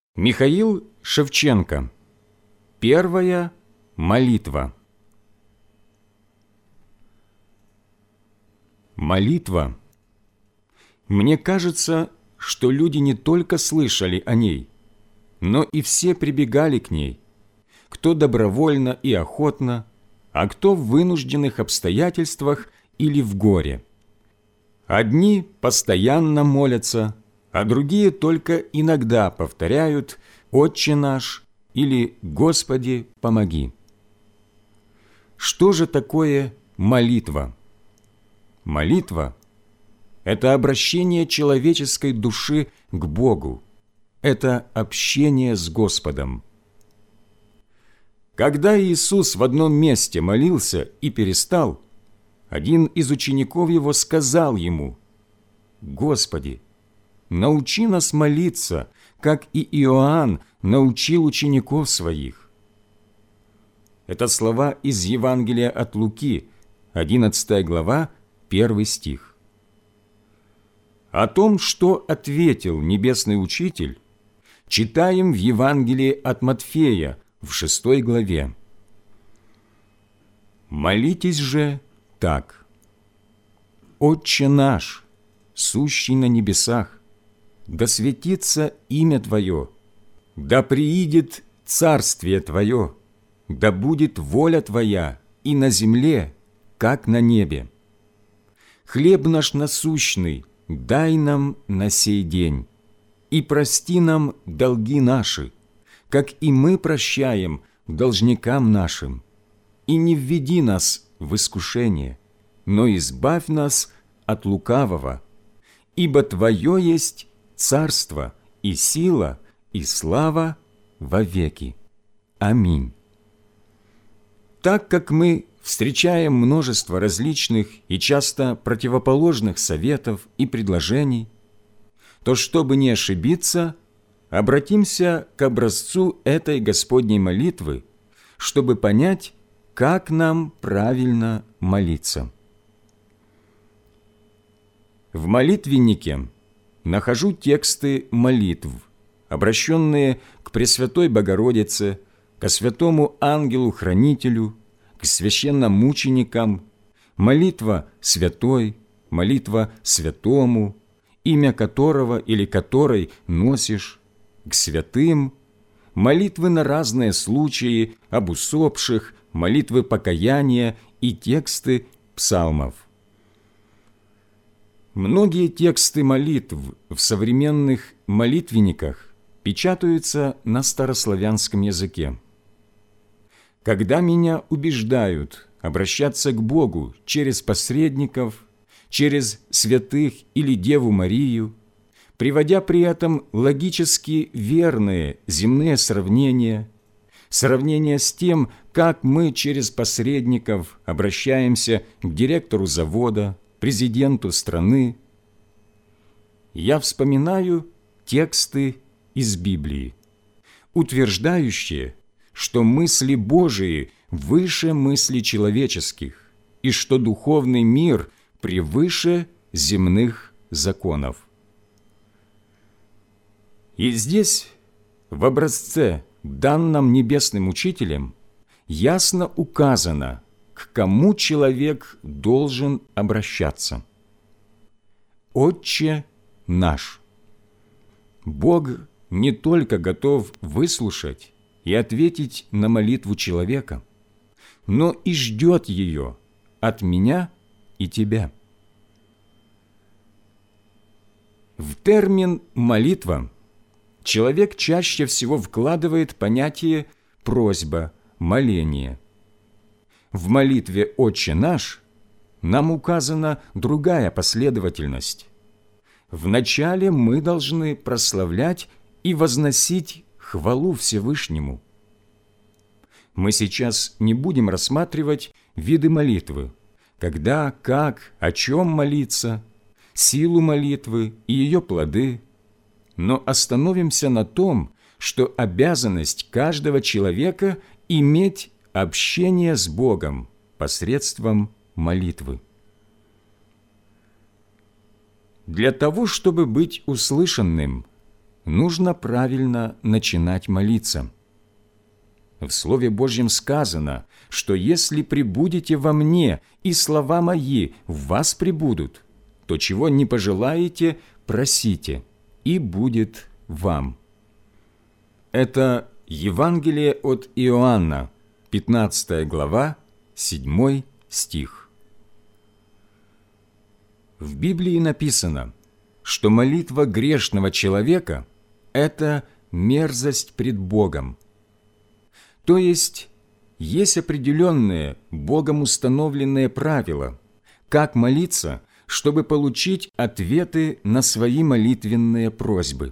Михаил Шевченко. Первая молитва. Молитва. Мне кажется, что люди не только слышали о ней, но и все прибегали к ней, кто добровольно и охотно, а кто в вынужденных обстоятельствах или в горе. Одни постоянно молятся, а другие только иногда повторяют «Отче наш» или «Господи, помоги». Что же такое молитва? Молитва – это обращение человеческой души к Богу, это общение с Господом. Когда Иисус в одном месте молился и перестал, один из учеников Его сказал Ему: «Господи, научи нас молиться, как и Иоанн научил учеников своих». Это слова из Евангелия от Луки, 11 глава, 1 стих. О том, что ответил Небесный Учитель, читаем в Евангелии от Матфея в 6 главе. «Молитесь же так: Отче наш, сущий на небесах, да светится имя Твое, да приидет царствие Твое, да будет воля Твоя и на земле, как на небе. Хлеб наш насущный дай нам на сей день, и прости нам долги наши, как и мы прощаем должникам нашим, и не введи нас в искушение, но избавь нас от лукавого, ибо Твое есть царство и сила и слава вовеки. Аминь». Так как мы встречаем множество различных и часто противоположных советов и предложений, то, чтобы не ошибиться, обратимся к образцу этой Господней молитвы, чтобы понять, как нам правильно молиться. В молитвеннике нахожу тексты молитв, обращенные к Пресвятой Богородице, ко святому ангелу-хранителю, к священномученикам, молитва святой, молитва святому, имя которого или которой носишь, к святым, молитвы на разные случаи об усопших, молитвы покаяния и тексты псалмов. Многие тексты молитв в современных молитвенниках печатаются на старославянском языке. Когда меня убеждают обращаться к Богу через посредников, через святых или Деву Марию, приводя при этом логически верные земные сравнения, сравнение с тем, как мы через посредников обращаемся к директору завода, президенту страны, я вспоминаю тексты из Библии, утверждающие, что мысли Божии выше мыслей человеческих и что духовный мир превыше земных законов. И здесь, в образце, данном Небесным Учителем, ясно указано, к кому человек должен обращаться. «Отче наш». Бог не только готов выслушать и ответить на молитву человека, но и ждет ее от меня и тебя. В термин «молитва» человек чаще всего вкладывает понятие «просьба», «моление». В молитве «Отче наш» нам указана другая последовательность. Вначале мы должны прославлять и возносить хвалу Всевышнему. Мы сейчас не будем рассматривать виды молитвы, когда, как, о чем молиться, силу молитвы и ее плоды, но остановимся на том, что обязанность каждого человека иметь общение с Богом посредством молитвы. Для того, чтобы быть услышанным, нужно правильно начинать молиться. В Слове Божьем сказано, что если пребудете во мне, и слова мои в вас пребудут, то чего не пожелаете, просите, и будет вам. Это Евангелие от Иоанна, 15 глава, 7 стих. В Библии написано, что молитва грешного человека – это мерзость пред Богом. То есть определенные Богом установленные правила, как молиться, чтобы получить ответы на свои молитвенные просьбы.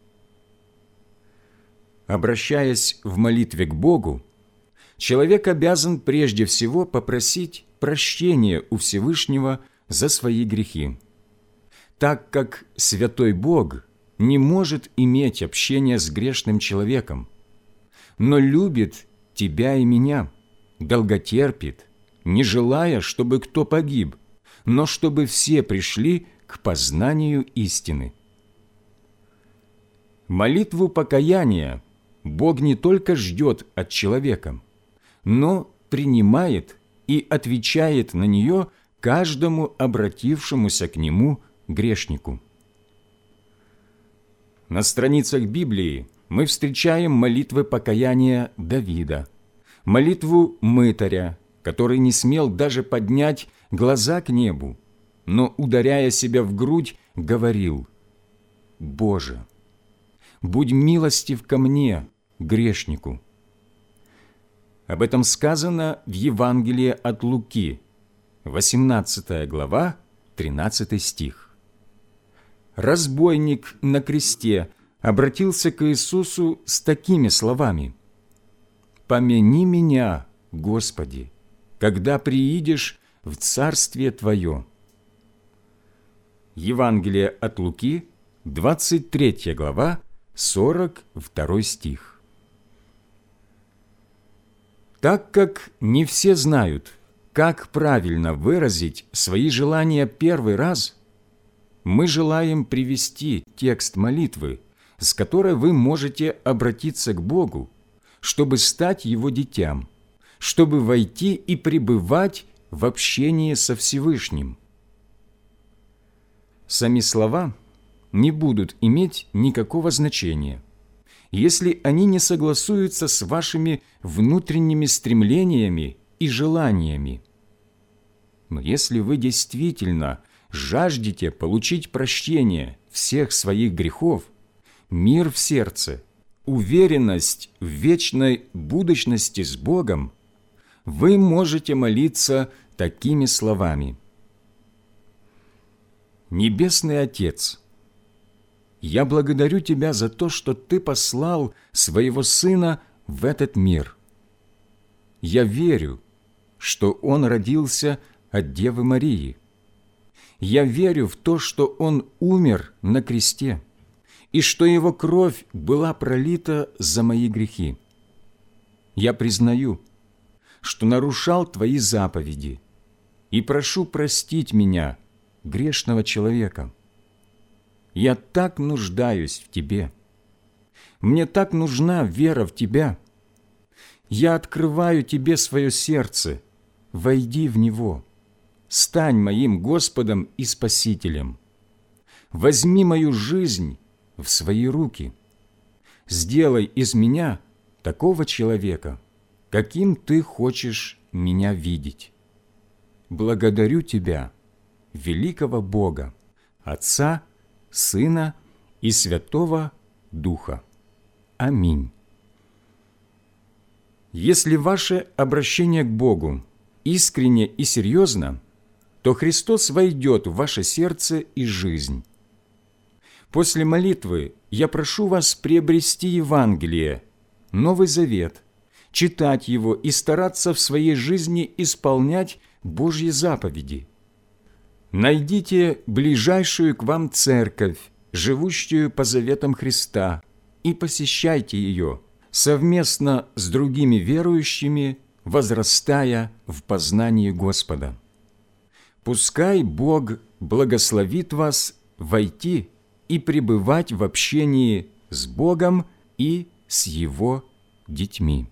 Обращаясь в молитве к Богу, человек обязан прежде всего попросить прощения у Всевышнего за свои грехи, так как святой Бог не может иметь общения с грешным человеком, но любит тебя и меня, долготерпит, не желая, чтобы кто погиб, но чтобы все пришли к познанию истины. Молитву покаяния Бог не только ждет от человека, но принимает и отвечает на нее каждому обратившемуся к Нему грешнику. На страницах Библии мы встречаем молитвы покаяния Давида, молитву мытаря, который не смел даже поднять глаза к небу, но, ударяя себя в грудь, говорил: «Боже, будь милостив ко мне, грешнику». Об этом сказано в Евангелии от Луки, 18 глава, 13 стих. Разбойник на кресте обратился к Иисусу с такими словами: «Помяни меня, Господи, когда приидешь в Царствие Твое». Евангелие от Луки, 23 глава, 42 стих. Так как не все знают, как правильно выразить свои желания первый раз, мы желаем привести текст молитвы, с которой вы можете обратиться к Богу, чтобы стать Его детям, чтобы войти и пребывать в общении со Всевышним. Сами слова не будут иметь никакого значения, если они не согласуются с вашими внутренними стремлениями и желаниями. Но если вы действительно жаждете получить прощение всех своих грехов, мир в сердце, уверенность в вечной будущности с Богом, вы можете молиться такими словами: «Небесный Отец, я благодарю Тебя за то, что Ты послал Своего Сына в этот мир. Я верю, что Он родился от Девы Марии. Я верю в то, что Он умер на кресте, и что Его кровь была пролита за мои грехи. Я признаю, что нарушал Твои заповеди, и прошу простить меня, грешного человека. Я так нуждаюсь в Тебе. Мне так нужна вера в Тебя. Я открываю Тебе свое сердце. Войди в него. Стань моим Господом и Спасителем. Возьми мою жизнь в свои руки. Сделай из меня такого человека, каким Ты хочешь меня видеть. Благодарю Тебя, великого Бога, Отца, Сына и Святого Духа. Аминь. Если ваше обращение к Богу искренне и серьезно, то Христос войдет в ваше сердце и жизнь. После молитвы я прошу вас приобрести Евангелие, Новый Завет, читать его и стараться в своей жизни исполнять Божьи заповеди. Найдите ближайшую к вам церковь, живущую по заветам Христа, и посещайте ее совместно с другими верующими, возрастая в познании Господа. Пускай Бог благословит вас войти и пребывать в общении с Богом и с Его детьми.